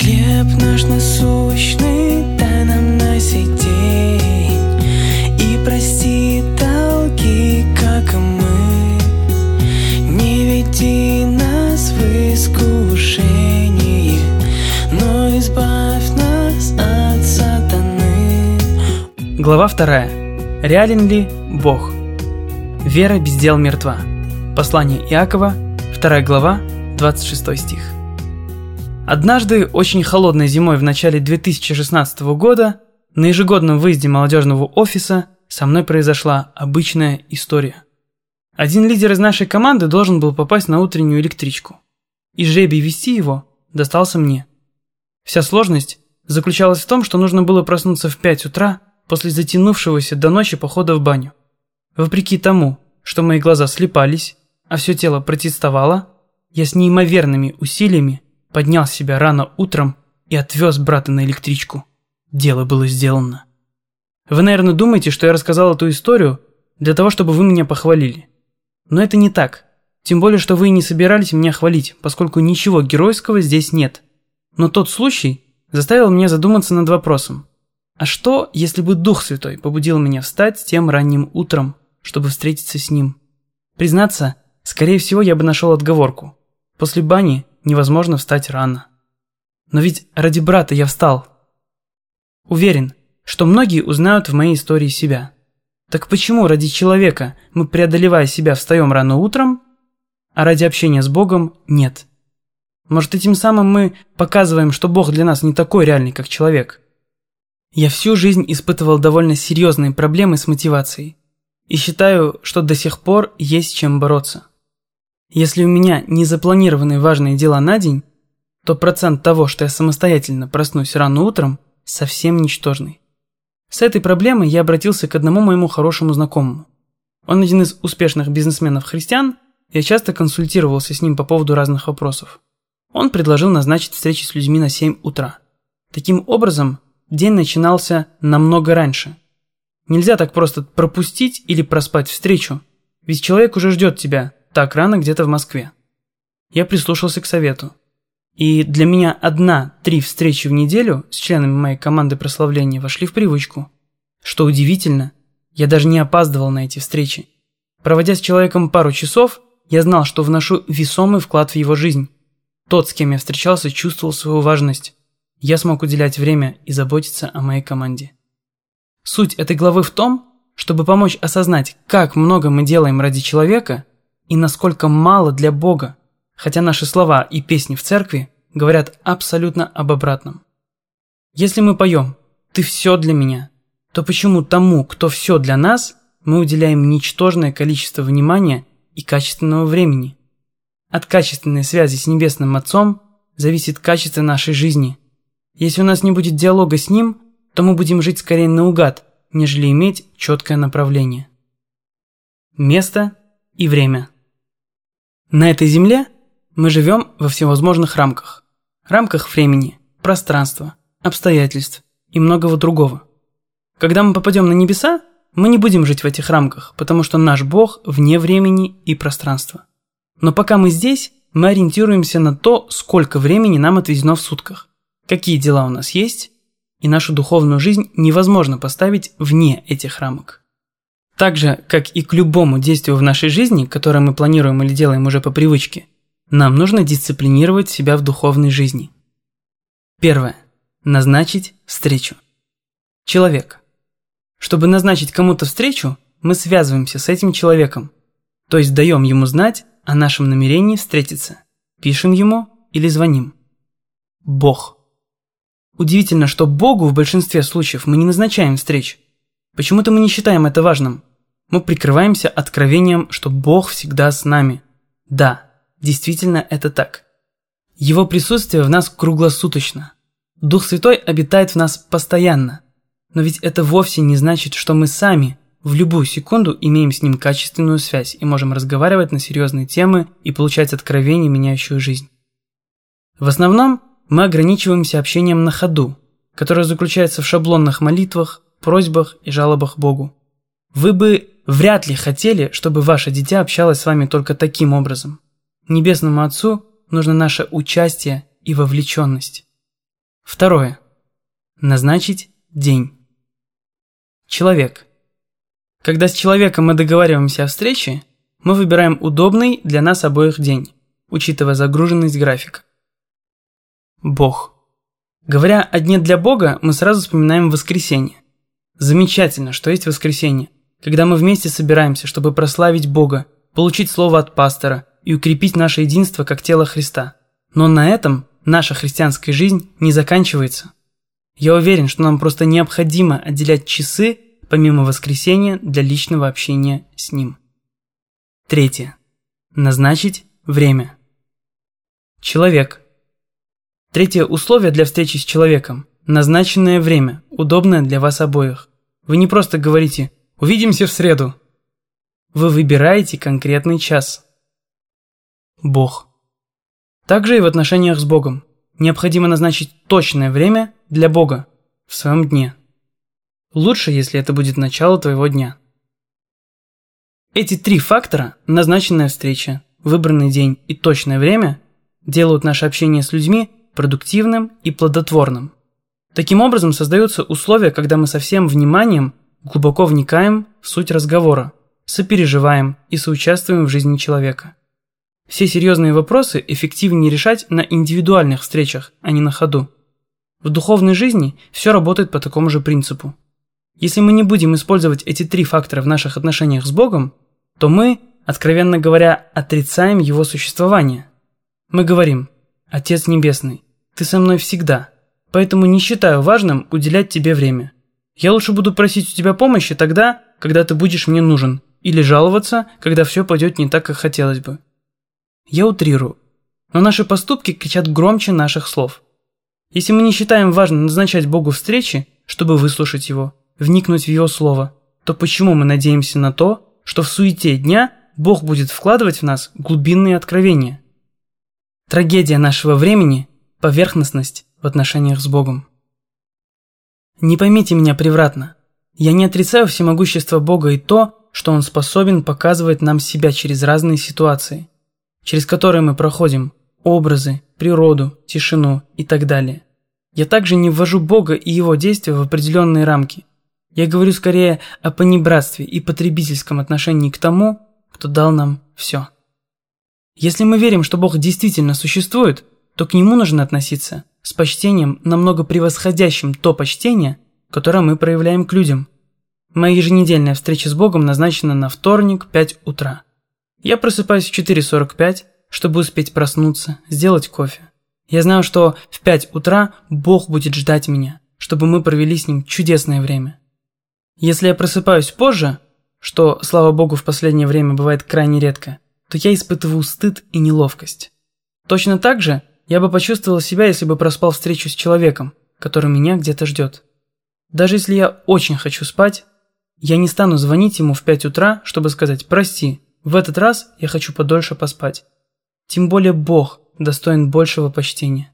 Хлеб наш насущный дай нам на сей день, и прости долги, как и мы. Не веди нас в искушение, но избавь нас от сатаны. Глава 2. Реален ли Бог? Вера без дел мертва. Послание Иакова, 2 глава, 26 стих. Однажды, очень холодной зимой в начале 2016 года, на ежегодном выезде молодежного офиса со мной произошла обычная история. Один лидер из нашей команды должен был попасть на утреннюю электричку, и жребий вести его достался мне. Вся сложность заключалась в том, что нужно было проснуться в 5 утра после затянувшегося до ночи похода в баню. Вопреки тому, что мои глаза слипались, а все тело протестовало, я с неимоверными усилиями поднял себя рано утром и отвез брата на электричку. Дело было сделано. Вы, наверное, думаете, что я рассказал эту историю для того, чтобы вы меня похвалили. Но это не так. Тем более, что вы и не собирались меня хвалить, поскольку ничего геройского здесь нет. Но тот случай заставил меня задуматься над вопросом. А что, если бы Дух Святой побудил меня встать тем ранним утром, чтобы встретиться с Ним? Признаться, скорее всего, я бы нашел отговорку. После бани невозможно встать рано. Но ведь ради брата я встал. Уверен, что многие узнают в моей истории себя. Так почему ради человека мы, преодолевая себя, встаем рано утром, а ради общения с Богом нет? Может, этим самым мы показываем, что Бог для нас не такой реальный, как человек? Я всю жизнь испытывал довольно серьезные проблемы с мотивацией. И считаю, что до сих пор есть чем бороться. Если у меня не запланированы важные дела на день, то процент того, что я самостоятельно проснусь рано утром, совсем ничтожный. С этой проблемой я обратился к одному моему хорошему знакомому. Он один из успешных бизнесменов-христиан, я часто консультировался с ним по поводу разных вопросов. Он предложил назначить встречи с людьми на 7 утра. Таким образом, день начинался намного раньше. Нельзя так просто пропустить или проспать встречу, ведь человек уже ждет тебя так рано где-то в Москве. Я прислушался к совету. И для меня 1-3 встречи в неделю с членами моей команды прославления вошли в привычку. Что удивительно, я даже не опаздывал на эти встречи. Проводя с человеком пару часов, я знал, что вношу весомый вклад в его жизнь. Тот, с кем я встречался, чувствовал свою важность. Я смог уделять время и заботиться о моей команде. Суть этой главы в том, чтобы помочь осознать, как много мы делаем ради человека и насколько мало для Бога, хотя наши слова и песни в церкви говорят абсолютно об обратном. Если мы поем «Ты все для меня», то почему тому, кто все для нас, мы уделяем ничтожное количество внимания и качественного времени? От качественной связи с Небесным Отцом зависит качество нашей жизни. Если у нас не будет диалога с Ним, то мы будем жить скорее наугад, нежели иметь четкое направление. Место и время. На этой земле мы живем во всевозможных рамках. Рамках времени, пространства, обстоятельств и многого другого. Когда мы попадем на небеса, мы не будем жить в этих рамках, потому что наш Бог вне времени и пространства. Но пока мы здесь, мы ориентируемся на то, сколько времени нам отведено в сутках, какие дела у нас есть, и нашу духовную жизнь невозможно поставить вне этих рамок. Так же, как и к любому действию в нашей жизни, которое мы планируем или делаем уже по привычке, нам нужно дисциплинировать себя в духовной жизни. Первое. Назначить встречу. Человек. Чтобы назначить кому-то встречу, мы связываемся с этим человеком, то есть даем ему знать о нашем намерении встретиться, пишем ему или звоним. Бог. Удивительно, что Богу в большинстве случаев мы не назначаем встреч. Почему-то мы не считаем это важным. Мы прикрываемся откровением, что Бог всегда с нами. Да, действительно это так. Его присутствие в нас круглосуточно. Дух Святой обитает в нас постоянно. Но ведь это вовсе не значит, что мы сами в любую секунду имеем с Ним качественную связь и можем разговаривать на серьезные темы и получать откровения, меняющие жизнь. В основном мы ограничиваемся общением на ходу, которое заключается в шаблонных молитвах, просьбах и жалобах Богу. Вы бы вряд ли хотели, чтобы ваше дитя общалось с вами только таким образом. Небесному Отцу нужно наше участие и вовлеченность. Второе. Назначить день. Человек. Когда с человеком мы договариваемся о встрече, мы выбираем удобный для нас обоих день, учитывая загруженность графика. Бог. Говоря о дне для Бога, мы сразу вспоминаем воскресенье. Замечательно, что есть воскресенье, когда мы вместе собираемся, чтобы прославить Бога, получить слово от пастора и укрепить наше единство как тело Христа. Но на этом наша христианская жизнь не заканчивается. Я уверен, что нам просто необходимо отделять часы помимо воскресенья для личного общения с Ним. Третье. Назначить время. Человек. Третье условие для встречи с человеком – назначенное время, удобное для вас обоих. Вы не просто говорите «увидимся в среду». Вы выбираете конкретный час. Бог. Также и в отношениях с Богом. Необходимо назначить точное время для Бога в своем дне. Лучше, если это будет начало твоего дня. Эти три фактора – назначенная встреча, выбранный день и точное время – делают наше общение с людьми продуктивным и плодотворным. Таким образом создаются условия, когда мы со всем вниманием глубоко вникаем в суть разговора, сопереживаем и соучаствуем в жизни человека. Все серьезные вопросы эффективнее решать на индивидуальных встречах, а не на ходу. В духовной жизни все работает по такому же принципу. Если мы не будем использовать эти три фактора в наших отношениях с Богом, то мы, откровенно говоря, отрицаем Его существование. Мы говорим: «Отец Небесный, Ты со мной всегда, поэтому не считаю важным уделять Тебе время. Я лучше буду просить у Тебя помощи тогда, когда Ты будешь мне нужен, или жаловаться, когда все пойдет не так, как хотелось бы». Я утрирую, но наши поступки кричат громче наших слов. Если мы не считаем важным назначать Богу встречи, чтобы выслушать Его, вникнуть в Его Слово, то почему мы надеемся на то, что в суете дня Бог будет вкладывать в нас глубинные откровения? Трагедия нашего времени – поверхностность в отношениях с Богом. Не поймите меня превратно. Я не отрицаю всемогущество Бога и то, что Он способен показывать нам себя через разные ситуации, через которые мы проходим образы, природу, тишину и так далее. Я также не ввожу Бога и Его действия в определенные рамки. Я говорю скорее о понебратстве и потребительском отношении к тому, кто дал нам все. Если мы верим, что Бог действительно существует, то к Нему нужно относиться с почтением, намного превосходящим то почтение, которое мы проявляем к людям. Моя еженедельная встреча с Богом назначена на вторник, 5 утра. Я просыпаюсь в 4:45, чтобы успеть проснуться, сделать кофе. Я знаю, что в 5 утра Бог будет ждать меня, чтобы мы провели с Ним чудесное время. Если я просыпаюсь позже, что, слава Богу, в последнее время бывает крайне редко, то я испытываю стыд и неловкость. Точно так же я бы почувствовал себя, если бы проспал встречу с человеком, который меня где-то ждет. Даже если я очень хочу спать, я не стану звонить ему в 5 утра, чтобы сказать «прости, в этот раз я хочу подольше поспать». Тем более Бог достоин большего почтения.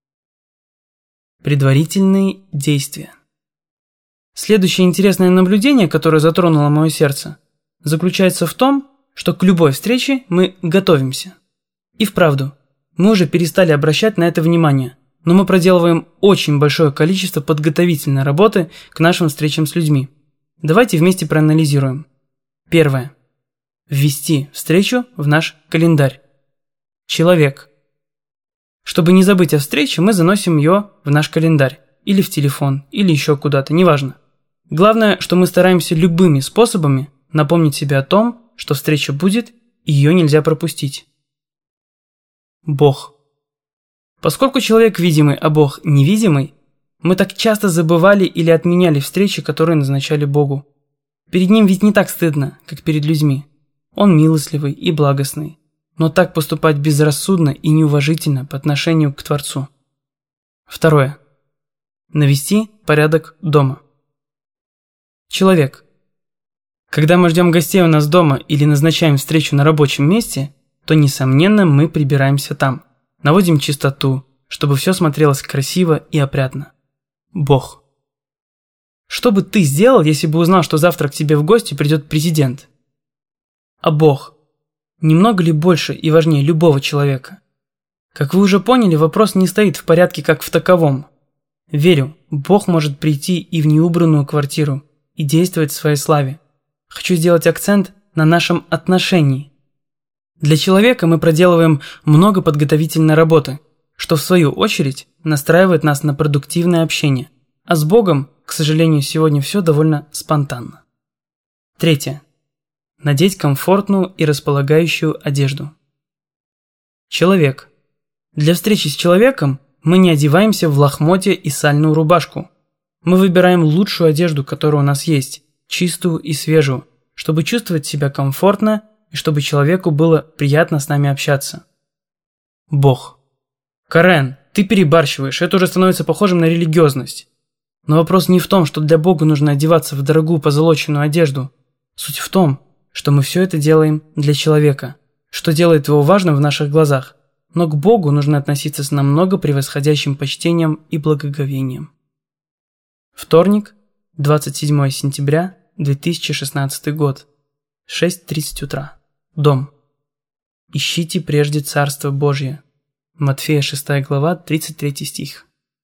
Предварительные действия. Следующее интересное наблюдение, которое затронуло мое сердце, заключается в том, что к любой встрече мы готовимся. И вправду, мы уже перестали обращать на это внимание, но мы проделываем очень большое количество подготовительной работы к нашим встречам с людьми. Давайте вместе проанализируем. Первое. Ввести встречу в наш календарь. Человек. Чтобы не забыть о встрече, мы заносим ее в наш календарь, или в телефон, или еще куда-то, неважно. Главное, что мы стараемся любыми способами напомнить себе о том, что встреча будет, и ее нельзя пропустить. Бог. Поскольку человек видимый, а Бог невидимый, мы так часто забывали или отменяли встречи, которые назначали Богу. Перед Ним ведь не так стыдно, как перед людьми. Он милостливый и благостный, но так поступать безрассудно и неуважительно по отношению к Творцу. Второе. Навести порядок дома. Человек. Когда мы ждем гостей у нас дома или назначаем встречу на рабочем месте, то, несомненно, мы прибираемся там, наводим чистоту, чтобы все смотрелось красиво и опрятно. Бог. Что бы ты сделал, если бы узнал, что завтра к тебе в гости придет президент? А Бог? Немного ли больше и важнее любого человека? Как вы уже поняли, вопрос не стоит в порядке как в таковом. Верю, Бог может прийти и в неубранную квартиру и действовать в своей славе. Хочу сделать акцент на нашем отношении. Для человека мы проделываем много подготовительной работы, что в свою очередь настраивает нас на продуктивное общение. А с Богом, к сожалению, сегодня все довольно спонтанно. 3. Надеть комфортную и располагающую одежду. Человек. Для встречи с человеком мы не одеваемся в лохмотья и сальную рубашку. Мы выбираем лучшую одежду, которая у нас есть, чистую и свежую, чтобы чувствовать себя комфортно и чтобы человеку было приятно с нами общаться. Бог. Карен, ты перебарщиваешь, это уже становится похожим на религиозность. Но вопрос не в том, что для Бога нужно одеваться в дорогую позолоченную одежду. Суть в том, что мы все это делаем для человека, что делает его важным в наших глазах. Но к Богу нужно относиться с намного превосходящим почтением и благоговением. Вторник, 27 сентября 2016 год, 6:30 утра. Дом. Ищите прежде Царство Божье. Матфея 6 глава, 33 стих.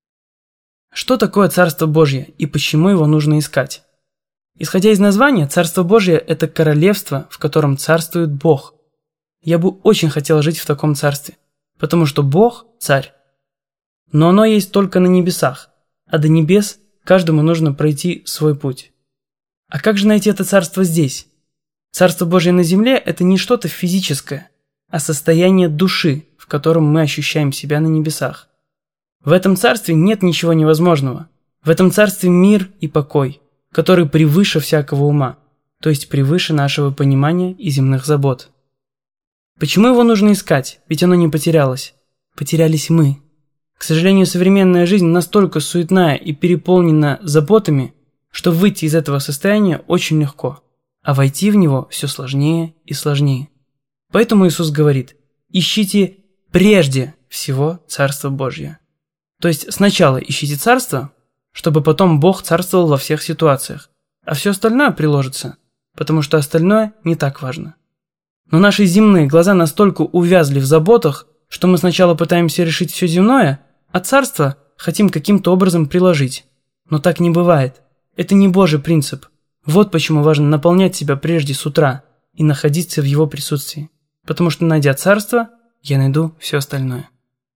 Что такое Царство Божье и почему его нужно искать? Исходя из названия, Царство Божье – это королевство, в котором царствует Бог. Я бы очень хотел жить в таком царстве, потому что Бог – царь. Но оно есть только на небесах, а до небес каждому нужно пройти свой путь. А как же найти это царство здесь? Царство Божье на земле – это не что-то физическое, а состояние души, в котором мы ощущаем себя на небесах. В этом царстве нет ничего невозможного. В этом царстве мир и покой, который превыше всякого ума, то есть превыше нашего понимания и земных забот. Почему его нужно искать? Ведь оно не потерялось. Потерялись мы. К сожалению, современная жизнь настолько суетная и переполнена заботами, что выйти из этого состояния очень легко, а войти в него все сложнее и сложнее. Поэтому Иисус говорит: ищите прежде всего Царство Божье. То есть сначала ищите Царство, чтобы потом Бог царствовал во всех ситуациях, а все остальное приложится, потому что остальное не так важно. Но наши земные глаза настолько увязли в заботах, что мы сначала пытаемся решить все земное, а Царство хотим каким-то образом приложить. Но так не бывает. Это не Божий принцип. Вот почему важно наполнять себя прежде с утра и находиться в его присутствии. Потому что, найдя Царство, я найду все остальное.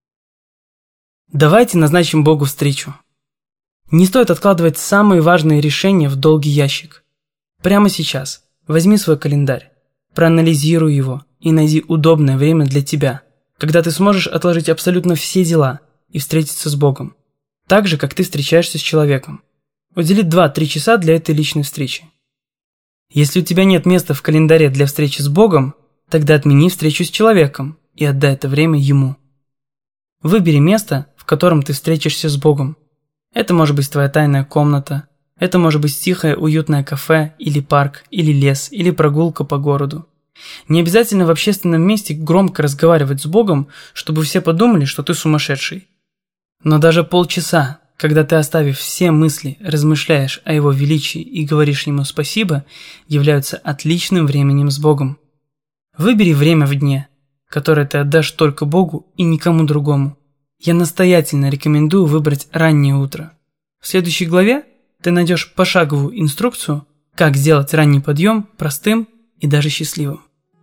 Давайте назначим Богу встречу. Не стоит откладывать самые важные решения в долгий ящик. Прямо сейчас возьми свой календарь, проанализируй его и найди удобное время для тебя, когда ты сможешь отложить абсолютно все дела и встретиться с Богом, так же, как ты встречаешься с человеком. Удели 2-3 часа для этой личной встречи. Если у тебя нет места в календаре для встречи с Богом, тогда отмени встречу с человеком и отдай это время ему. Выбери место, в котором ты встретишься с Богом. Это может быть твоя тайная комната, это может быть тихое уютное кафе, или парк, или лес, или прогулка по городу. Не обязательно в общественном месте громко разговаривать с Богом, чтобы все подумали, что ты сумасшедший. Но даже полчаса, когда ты, оставив все мысли, размышляешь о Его величии и говоришь Ему спасибо, являются отличным временем с Богом. Выбери время в дне, которое ты отдашь только Богу и никому другому. Я настоятельно рекомендую выбрать раннее утро. В следующей главе ты найдешь пошаговую инструкцию, как сделать ранний подъем простым и даже счастливым.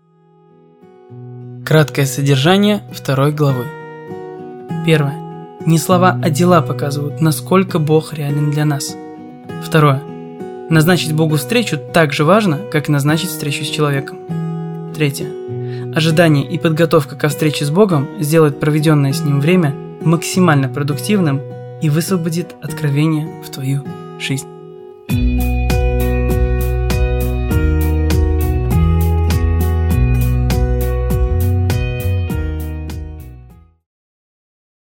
Краткое содержание 2 главы. 1. Не слова, а дела показывают, насколько Бог реален для нас. 2. Назначить Богу встречу так же важно, как назначить встречу с человеком. 3. Ожидание и подготовка ко встрече с Богом сделает проведенное с Ним время максимально продуктивным и высвободит откровение в твою жизнь.